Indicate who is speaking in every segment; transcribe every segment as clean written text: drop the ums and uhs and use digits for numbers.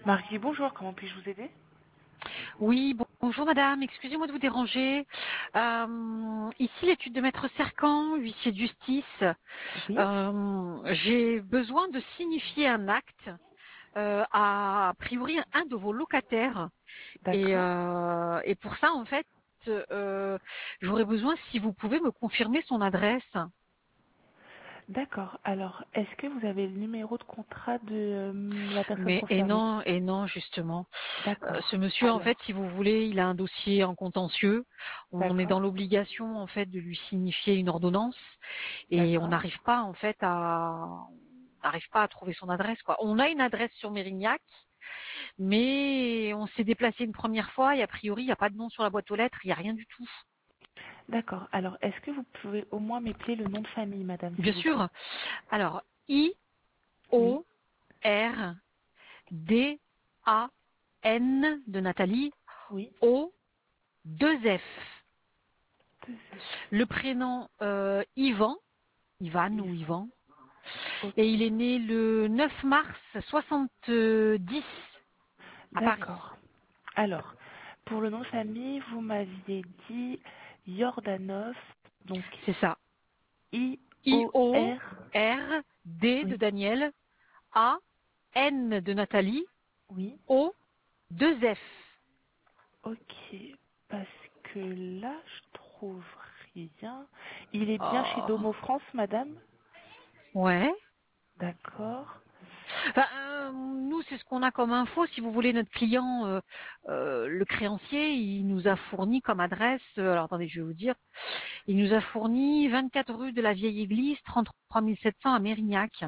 Speaker 1: Marie, bonjour, comment puis-je vous aider?
Speaker 2: Oui, bonjour madame, excusez-moi de vous déranger. Ici l'étude de maître Sercan, huissier de justice.
Speaker 1: Oui,
Speaker 2: J'ai besoin de signifier un acte à priori un de vos locataires. Et,
Speaker 1: d'accord.
Speaker 2: euh, et pour ça, en fait, j'aurais besoin si vous pouvez me confirmer son adresse.
Speaker 1: D'accord. Alors, est-ce que vous avez le numéro de contrat de la personne
Speaker 2: Mais et
Speaker 1: concernée?
Speaker 2: non, et non, justement. Ce
Speaker 1: D'accord.
Speaker 2: monsieur, en fait,
Speaker 1: Alors,
Speaker 2: si vous voulez, il a un dossier en contentieux. On est dans
Speaker 1: d'accord,
Speaker 2: l'obligation, en fait, de lui signifier une ordonnance, et on
Speaker 1: d'accord.
Speaker 2: n'arrive pas, en fait, à trouver son adresse, quoi. On a une adresse sur Mérignac, mais on s'est déplacé une première fois, et a priori, il n'y a pas de nom sur la boîte aux lettres, il n'y a rien du tout.
Speaker 1: D'accord. Alors, est-ce que vous pouvez au moins m'épeler le nom de famille, madame, s'il
Speaker 2: Bien
Speaker 1: vous plaît?
Speaker 2: sûr. Alors, I
Speaker 1: Oui,
Speaker 2: O R D A N de Nathalie
Speaker 1: oui.
Speaker 2: O 2 F.
Speaker 1: Deux
Speaker 2: Le prénom Ivan, Ivan ou
Speaker 1: Yves.
Speaker 2: Ivan.
Speaker 1: Ok,
Speaker 2: Et il est né le 9 mars 70 à Paris.
Speaker 1: d'accord. Alors, pour le nom de famille, vous m'aviez dit Yordanov, donc
Speaker 2: C'est ça. I-O-R-D
Speaker 1: I-O-R.
Speaker 2: de
Speaker 1: Oui,
Speaker 2: Daniel, A, N de Nathalie,
Speaker 1: oui.
Speaker 2: O, 2 F.
Speaker 1: Ok, parce que là, je trouve rien. Il est bien chez
Speaker 2: Oh.
Speaker 1: Domo France, madame?
Speaker 2: Ouais.
Speaker 1: D'accord.
Speaker 2: Enfin, nous, c'est ce qu'on a comme info. Si vous voulez, notre client, le créancier, il nous a fourni comme adresse. Alors attendez, je vais vous dire. Il nous a fourni 24 rue de la Vieille Église, 33 700 à Mérignac.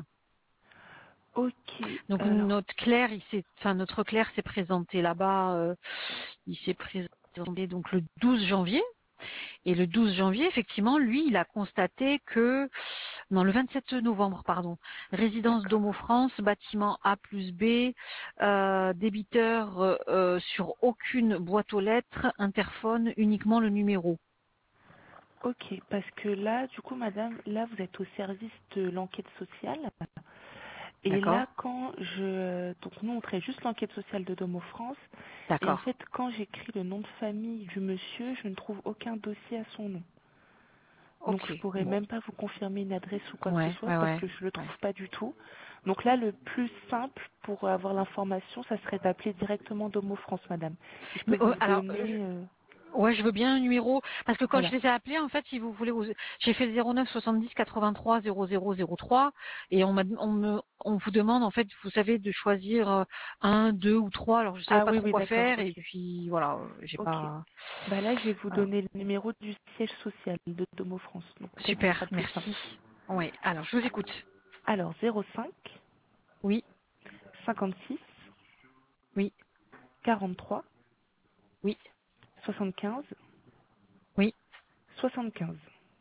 Speaker 1: Ok,
Speaker 2: Donc
Speaker 1: alors,
Speaker 2: notre clerc s'est présenté là-bas. Il s'est présenté donc le 12 janvier. Et le 12 janvier, effectivement, lui, il a constaté que, non, le 27 novembre, pardon, résidence
Speaker 1: d'accord.
Speaker 2: Domo France, bâtiment A plus B, débiteur sur aucune boîte aux lettres, interphone, uniquement le numéro.
Speaker 1: Ok, parce que là, du coup, madame, là, vous êtes au service de l'enquête sociale. Et là,
Speaker 2: D'accord?
Speaker 1: donc nous, on traite juste l'enquête sociale de Domo France. Et en
Speaker 2: D'accord.
Speaker 1: fait, quand j'écris le nom de famille du monsieur, je ne trouve aucun dossier à son nom. Donc je
Speaker 2: Ok.
Speaker 1: pourrais
Speaker 2: Bon.
Speaker 1: même pas vous confirmer une adresse ou quoi que ce
Speaker 2: Ouais,
Speaker 1: soit
Speaker 2: ouais,
Speaker 1: parce
Speaker 2: ouais,
Speaker 1: que je le
Speaker 2: ouais.
Speaker 1: trouve pas du tout. Donc là, le plus simple pour avoir l'information, ça serait d'appeler directement Domo France, madame. Si je peux
Speaker 2: Mais,
Speaker 1: vous
Speaker 2: alors,
Speaker 1: donner,
Speaker 2: ouais, je veux bien un numéro parce que quand je
Speaker 1: voilà.
Speaker 2: les ai appelés, en fait, si vous voulez, j'ai fait le 09 70 83 00 03 et on vous demande en fait, vous savez, de choisir un, deux ou trois. Alors je savais
Speaker 1: Ah
Speaker 2: pas
Speaker 1: oui,
Speaker 2: trop
Speaker 1: oui,
Speaker 2: quoi
Speaker 1: d'accord,
Speaker 2: faire et
Speaker 1: ok,
Speaker 2: puis voilà, j'ai
Speaker 1: ok.
Speaker 2: pas.
Speaker 1: Bah là, je vais vous
Speaker 2: Voilà.
Speaker 1: donner le numéro du siège social de Domo France. Donc peut-être ce sera
Speaker 2: Super,
Speaker 1: plus simple.
Speaker 2: merci. Oui, alors je vous écoute.
Speaker 1: Alors 05
Speaker 2: Oui,
Speaker 1: 56
Speaker 2: oui,
Speaker 1: 43
Speaker 2: oui,
Speaker 1: 75
Speaker 2: oui.
Speaker 1: 75.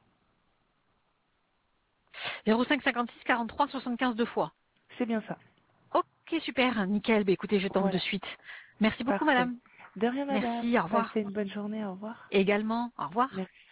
Speaker 2: 05 56 43 75 deux fois.
Speaker 1: C'est bien ça.
Speaker 2: Ok, super, nickel. Bah, écoutez, je tente de
Speaker 1: Voilà,
Speaker 2: suite. Merci beaucoup,
Speaker 1: parfait.
Speaker 2: madame.
Speaker 1: De rien, madame.
Speaker 2: Merci, au revoir.
Speaker 1: Passez une bonne journée. Au revoir.
Speaker 2: Également, au revoir.
Speaker 1: Merci.